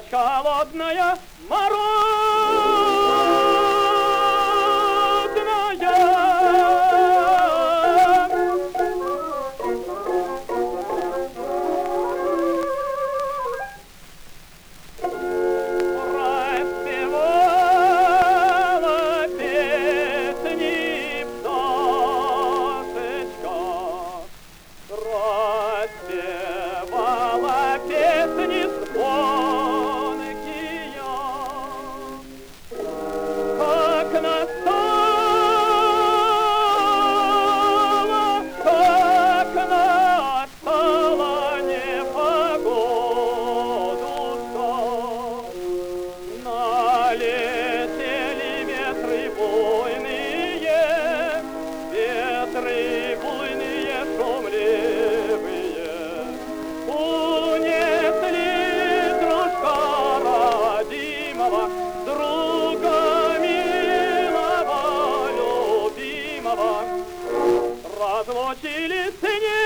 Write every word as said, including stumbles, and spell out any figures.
Ночь холодная, распевала песни пташечка, распевала песни звонкие, как настала, как настала непогодушка. Налетели ветры буйные, ветры буйные, шумливые, унесли дружка родимого, друга милого, любимого, разлучились с ним.